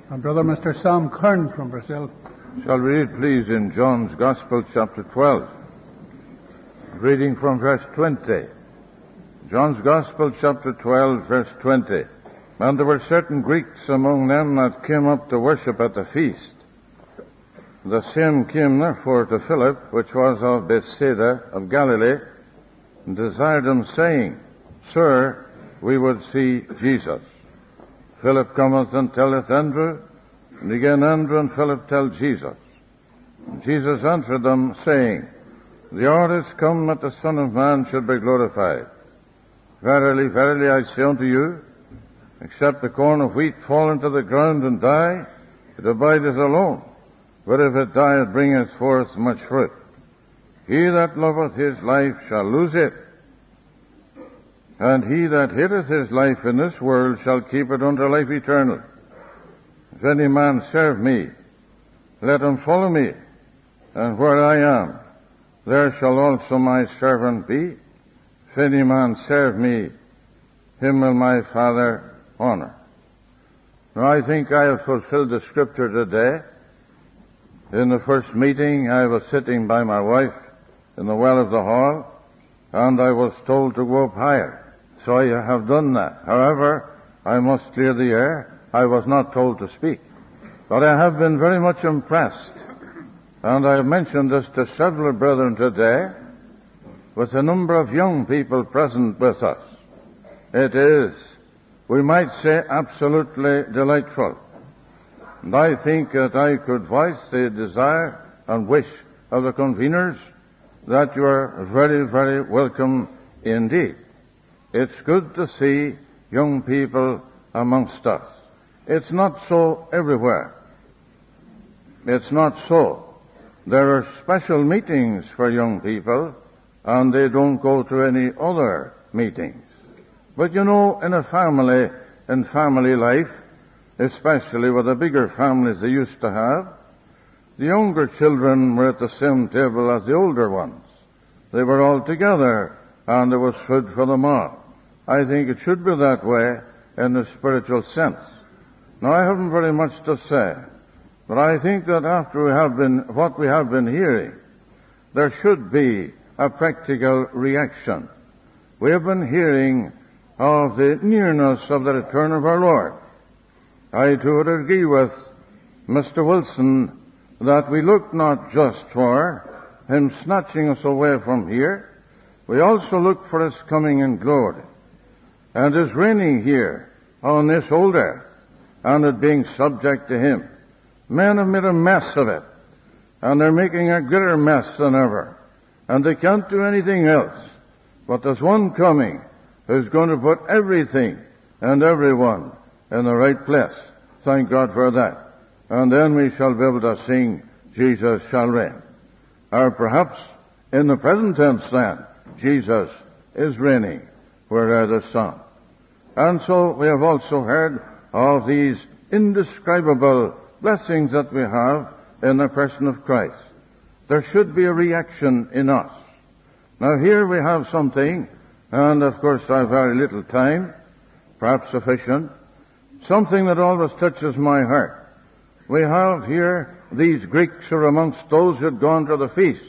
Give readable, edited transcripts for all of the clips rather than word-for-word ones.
And Brother Mr. Sam Kern from Brazil. Shall we read, please, in John's Gospel, chapter 12, reading from verse 20. John's Gospel, chapter 12, verse 20. And there were certain Greeks among them that came up to worship at the feast. The same came therefore to Philip, which was of Bethsaida of Galilee, and desired him, saying, Sir, we would see Jesus. Philip cometh and telleth Andrew, and again Andrew and Philip tell Jesus. And Jesus answered them, saying, The hour is come that the Son of Man should be glorified. Verily, verily, I say unto you, except the corn of wheat fall into the ground and die, it abideth alone. But if it die, it bringeth forth much fruit. He that loveth his life shall lose it, and he that hateth his life in this world shall keep it unto life eternal. If any man serve me, let him follow me, and where I am, there shall also my servant be. If any man serve me, him will my Father honor. Now I think I have fulfilled the scripture today. In the first meeting, I was sitting by my wife in the well of the hall, and I was told to go up higher. So I have done that. However, I must clear the air. I was not told to speak. But I have been very much impressed, and I have mentioned this to several brethren today, with a number of young people present with us. It is, we might say, absolutely delightful. And I think that I could voice the desire and wish of the conveners that you are very, very welcome indeed. It's good to see young people amongst us. It's not so everywhere. It's not so. There are special meetings for young people, and they don't go to any other meetings. But you know, in family life, especially with the bigger families they used to have, the younger children were at the same table as the older ones. They were all together, and there was food for them all. I think it should be that way in the spiritual sense. Now, I haven't very much to say, but I think that after what we have been hearing, there should be a practical reaction. We have been hearing of the nearness of the return of our Lord. I too would agree with Mr. Wilson that we look not just for Him snatching us away from here, we also look for His coming in glory, and His reigning here on this old earth, and it being subject to Him. Men have made a mess of it, and they're making a greater mess than ever, and they can't do anything else. But there's one coming who's going to put everything and everyone in the right place. Thank God for that. And then we shall be able to sing, Jesus shall reign. Or perhaps, in the present tense then, Jesus is reigning where the sun. And so we have also heard of these indescribable blessings that we have in the person of Christ. There should be a reaction in us. Now here we have something, and of course I have very little time, perhaps sufficient, something that always touches my heart. We have here these Greeks who are amongst those who had gone to the feast,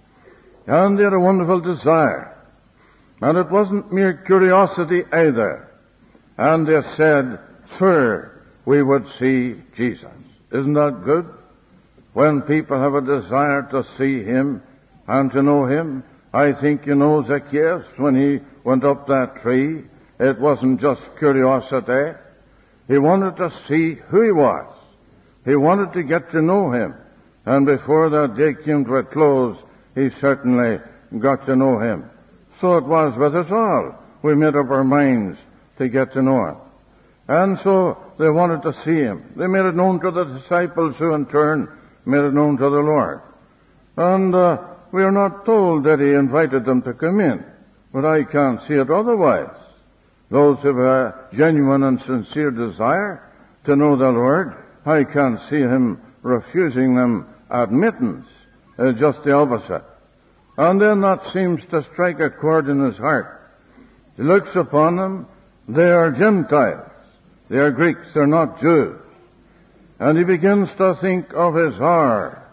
and they had a wonderful desire. And it wasn't mere curiosity either. And they said, Sir, we would see Jesus. Isn't that good? When people have a desire to see Him and to know Him. I think you know Zacchaeus, when he went up that tree, it wasn't just curiosity. He wanted to see who He was. He wanted to get to know Him. And before that day came to a close, he certainly got to know Him. So it was with us all. We made up our minds to get to know Him. And so they wanted to see Him. They made it known to the disciples, who in turn made it known to the Lord. And we are not told that He invited them to come in, but I can't see it otherwise. Those who have a genuine and sincere desire to know the Lord, I can't see Him refusing them admittance. Just the opposite. And then that seems to strike a chord in His heart. He looks upon them. They are Gentiles. They are Greeks. They're not Jews. And he begins to think of his hour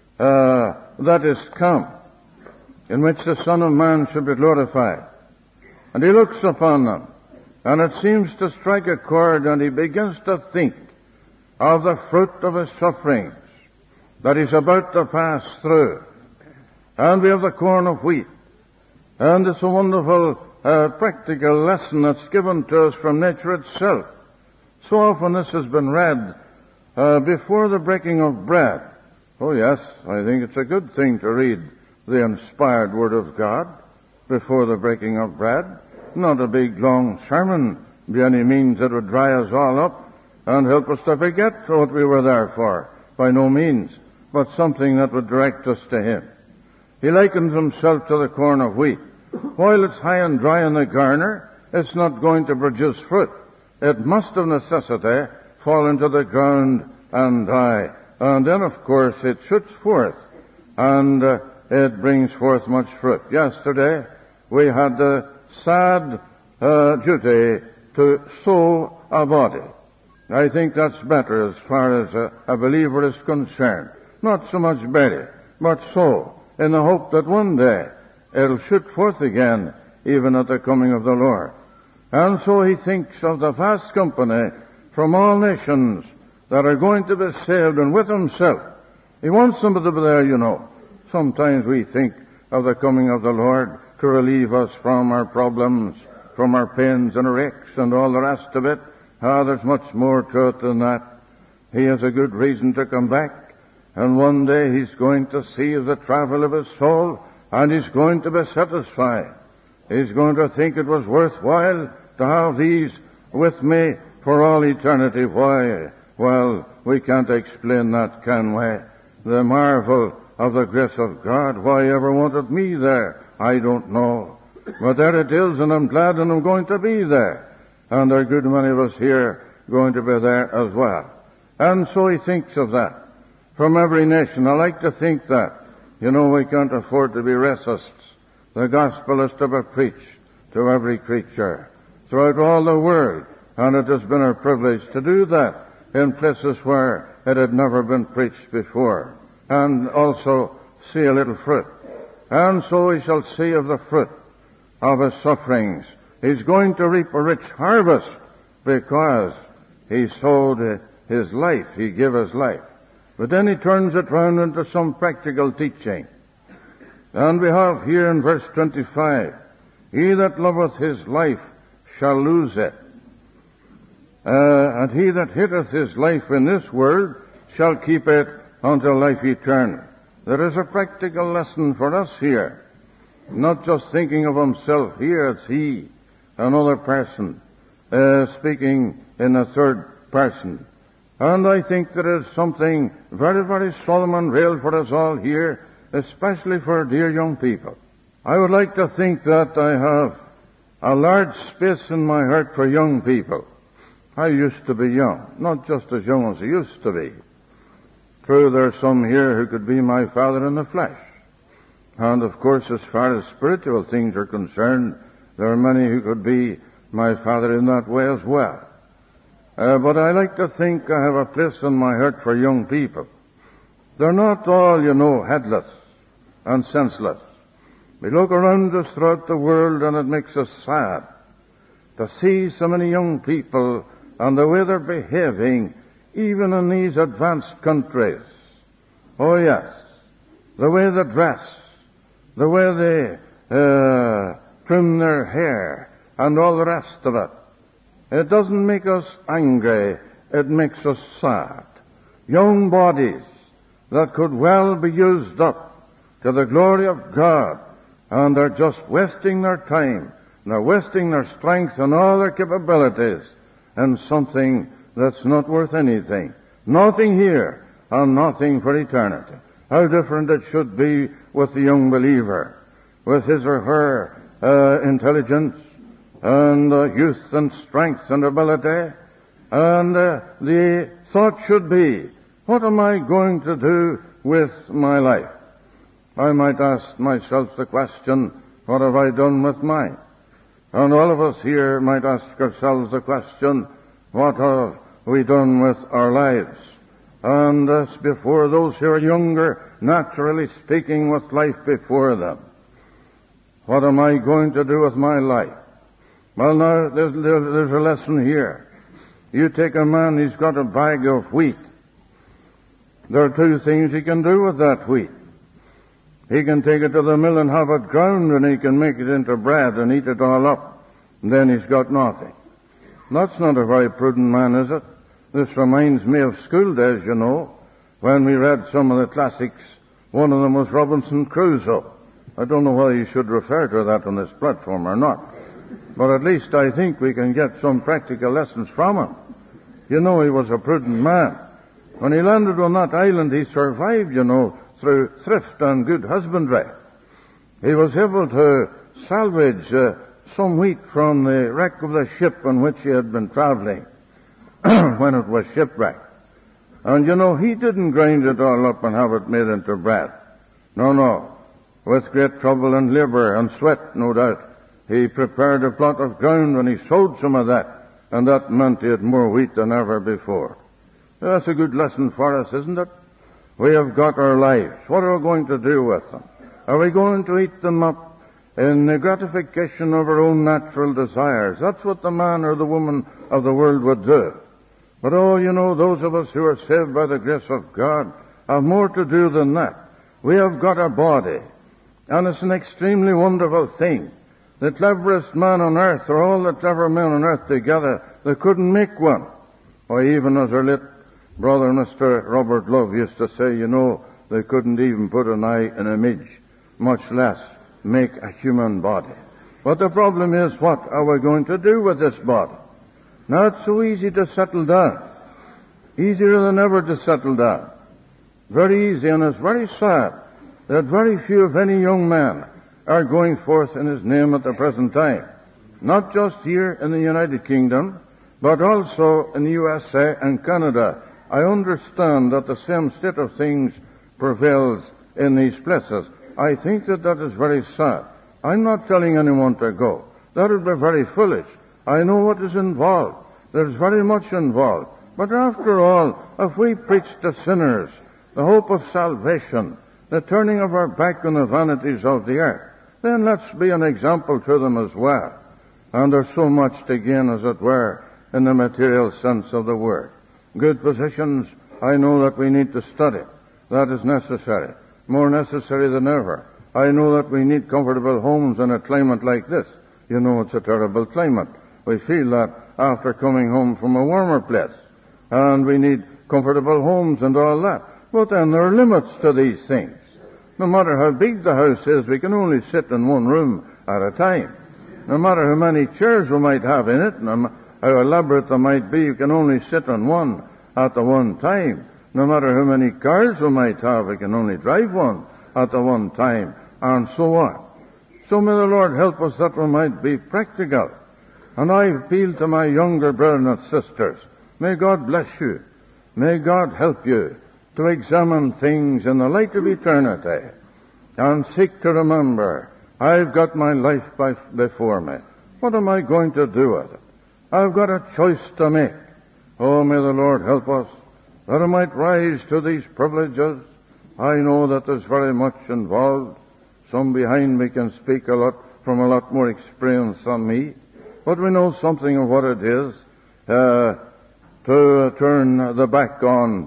that is come, in which the Son of Man should be glorified. And he looks upon them, and it seems to strike a chord, and he begins to think of the fruit of his sufferings that he's about to pass through. And we have the corn of wheat. And it's a wonderful practical lesson that's given to us from nature itself. So often this has been read before the breaking of bread. Oh yes, I think it's a good thing to read the inspired Word of God before the breaking of bread. Not a big long sermon by any means that would dry us all up and help us to forget what we were there for. By no means, but something that would direct us to Him. He likens himself to the corn of wheat. While it's high and dry in the garner, it's not going to produce fruit. It must of necessity fall into the ground and die. And then, of course, it shoots forth, and it brings forth much fruit. Yesterday, we had the sad duty to sow a body. I think that's better as far as a believer is concerned. Not so much bury, but sow, in the hope that one day it'll shoot forth again, even at the coming of the Lord. And so he thinks of the vast company from all nations that are going to be saved, and with himself. He wants them to be there, you know. Sometimes we think of the coming of the Lord to relieve us from our problems, from our pains and our aches and all the rest of it. There's much more to it than that. He has a good reason to come back, and one day he's going to see the travel of his soul, and he's going to be satisfied. He's going to think it was worthwhile to have these with me for all eternity. Why? Well, we can't explain that, can we? The marvel of the grace of God. Why he ever wanted me there, I don't know. But there it is, and I'm glad, and I'm going to be there. And there are a good many of us here going to be there as well. And so he thinks of that. From every nation, I like to think that. You know, we can't afford to be racists. The gospel is to be preached to every creature throughout all the world. And it has been our privilege to do that in places where it had never been preached before. And also see a little fruit. And so we shall see of the fruit of his sufferings. He's going to reap a rich harvest because he sowed his life. He gave his life. But then he turns it round into some practical teaching. And we have here in verse 25, he that loveth his life shall lose it. And he that hateth his life in this world shall keep it until life eternal. There is a practical lesson for us here. Not just thinking of himself here, it's he, another person, speaking in a third person. And I think there is something very, very solemn and real for us all here, especially for dear young people. I would like to think that I have a large space in my heart for young people. I used to be young, not just as young as I used to be. True, there are some here who could be my father in the flesh. And of course, as far as spiritual things are concerned, there are many who could be my father in that way as well. But I like to think I have a place in my heart for young people. They're not all, you know, headless and senseless. We look around us throughout the world and it makes us sad to see so many young people and the way they're behaving even in these advanced countries. Oh yes, the way they dress, the way they trim their hair and all the rest of it. It doesn't make us angry, it makes us sad. Young bodies that could well be used up to the glory of God, and they're just wasting their time, and they're wasting their strength and all their capabilities in something that's not worth anything. Nothing here, and nothing for eternity. How different it should be with the young believer, with his or her intelligence, and youth and strength and ability, and the thought should be, what am I going to do with my life? I might ask myself the question, what have I done with mine? And all of us here might ask ourselves the question, what have we done with our lives? and that's before those who are younger, naturally speaking, with life before them. What am I going to do with my life? Well, now, there's a lesson here. You take a man, he's got a bag of wheat. There are two things he can do with that wheat. He can take it to the mill and have it ground, and he can make it into bread and eat it all up. And then he's got nothing. That's not a very prudent man, is it? This reminds me of school days, you know, when we read some of the classics. One of them was Robinson Crusoe. I don't know whether you should refer to that on this platform or not. But at least I think we can get some practical lessons from him. You know, he was a prudent man. When he landed on that island, he survived, you know, through thrift and good husbandry. He was able to salvage some wheat from the wreck of the ship on which he had been traveling when it was shipwrecked. And, you know, he didn't grind it all up and have it made into bread. No. With great trouble and labor and sweat, no doubt, he prepared a plot of ground and he sowed some of that, and that meant he had more wheat than ever before. That's a good lesson for us, isn't it? We have got our lives. What are we going to do with them? Are we going to eat them up in the gratification of our own natural desires? That's what the man or the woman of the world would do. But you know, those of us who are saved by the grace of God have more to do than that. We have got a body, and it's an extremely wonderful thing. The cleverest man on earth, or all the clever men on earth together, they couldn't make one. Or even as our late brother, Mr. Robert Love, used to say, you know, they couldn't even put an eye in an image, much less make a human body. But the problem is, what are we going to do with this body? Now, it's so easy to settle down. Easier than ever to settle down. Very easy, and it's very sad that very few, if any, young men are going forth in His name at the present time. Not just here in the United Kingdom, but also in the USA and Canada. I understand that the same state of things prevails in these places. I think that is very sad. I'm not telling anyone to go. That would be very foolish. I know what is involved. There's very much involved. But after all, if we preach to sinners the hope of salvation, the turning of our back on the vanities of the earth, then let's be an example to them as well. And there's so much to gain, as it were, in the material sense of the word. Good positions, I know that we need to study. That is necessary. More necessary than ever. I know that we need comfortable homes in a climate like this. You know, it's a terrible climate. We feel that after coming home from a warmer place. And we need comfortable homes and all that. But then there are limits to these things. No matter how big the house is, we can only sit in one room at a time. No matter how many chairs we might have in it, and how elaborate they might be, you can only sit on one at the one time. No matter how many cars we might have, we can only drive one at the one time, and so on. So may the Lord help us that we might be practical. And I appeal to my younger brethren and sisters, may God bless you. May God help you to examine things in the light of eternity and seek to remember, I've got my life before me. What am I going to do with it? I've got a choice to make. Oh, may the Lord help us that I might rise to these privileges. I know that there's very much involved. Some behind me can speak from a lot more experience than me, but we know something of what it is to turn the back on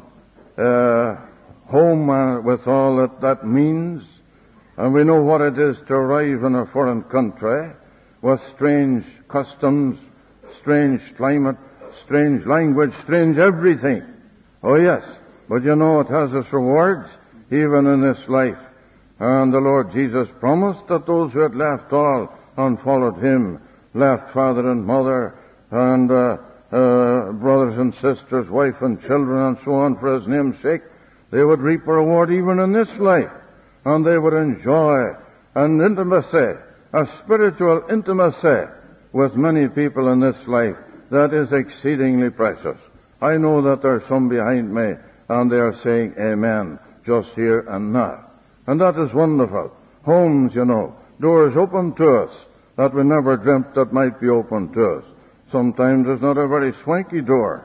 home with all that means, and we know what it is to arrive in a foreign country with strange customs, strange climate, strange language, strange everything. Oh yes, but you know it has its rewards even in this life. And the Lord Jesus promised that those who had left all and followed Him, left father and mother and brothers and sisters, wife and children and so on for His name's sake, they would reap a reward even in this life. And they would enjoy an intimacy, a spiritual intimacy with many people in this life that is exceedingly precious. I know that there are some behind me and they are saying amen just here and now. And that is wonderful. Homes, you know, doors open to us that we never dreamt that might be open to us. Sometimes it's not a very swanky door,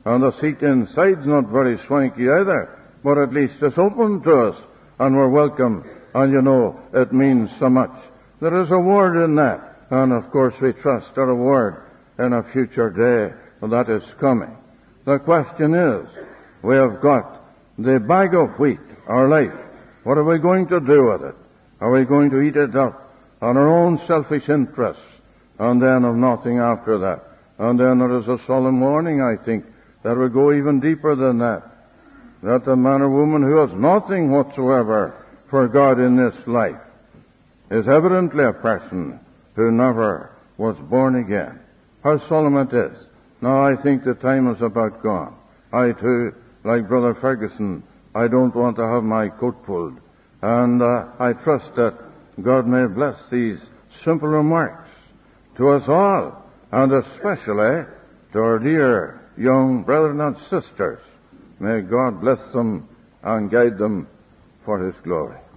And the seat inside's not very swanky either, but at least it's open to us, and we're welcome, and you know, it means so much. There is a word in that, and of course we trust a reward in a future day that is coming. The question is, we have got the bag of wheat, our life. What are we going to do with it? Are we going to eat it up on our own selfish interests, and then of nothing after that? And then there is a solemn warning, I think, that will go even deeper than that. That the man or woman who has nothing whatsoever for God in this life is evidently a person who never was born again. How solemn it is. Now I think the time is about gone. I too, like Brother Ferguson, I don't want to have my coat pulled. And I trust that God may bless these simple remarks to us all, and especially to our dear young brethren and sisters. May God bless them and guide them for His glory.